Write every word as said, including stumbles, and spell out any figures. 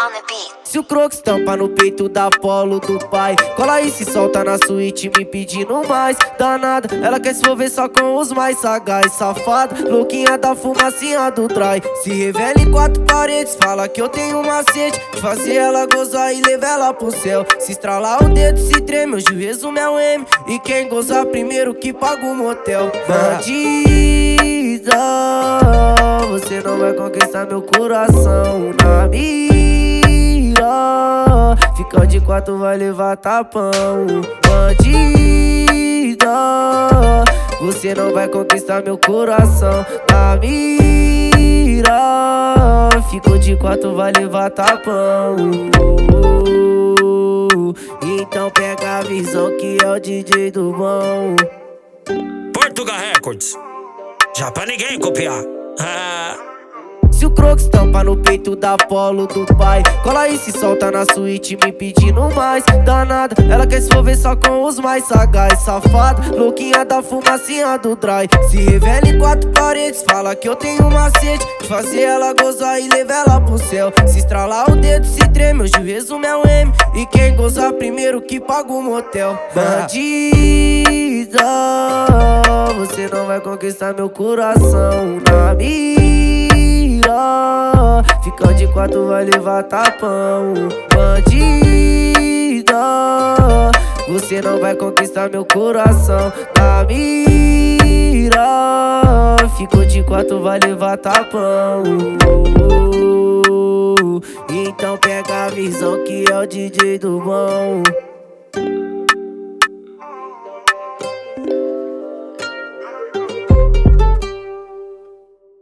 on the beat. Se o Crocs tampa no peito da Polo do pai, cola e se solta na suíte me pedindo mais. Danada, ela quer se envolver só com os mais sagaz. Safada, louquinha da fumacinha do dry. Se revela em quatro paredes, fala que eu tenho macete de fazer ela gozar e levar ela pro céu. Se estralar o dedo, se treme, hoje o resumo é o M. E quem gozar primeiro que paga o motel. Bandida, você não vai conquistar meu coração na mira. Fica de quatro, vai levar tapão. Bandida, você não vai conquistar meu coração na mira. Ficou de quatro, vai levar tapão. Então pega a visão que é o D J do bom. Portugal Records, já pra ninguém copiar. Ah. Se o Crocs tampa no peito da Polo do pai, cola e se solta na suíte me pedindo mais. Danada, ela quer se envolver só com os mais sagaz. Safada, louquinha da fumacinha do dry. Se revela em quatro paredes, fala que eu tenho macete de fazer ela gozar e levar ela pro céu. Se estralar o dedo, se treme, hoje o resumo é o M. E quem gozar primeiro que paga o motel. Bandida, você não vai conquistar meu coração na mira. Fica de quatro, vai levar tapão. Bandida, você não vai conquistar meu coração na mira. Ficou de quatro, vai levar tapão. Então pega a visão que é o D J do bom.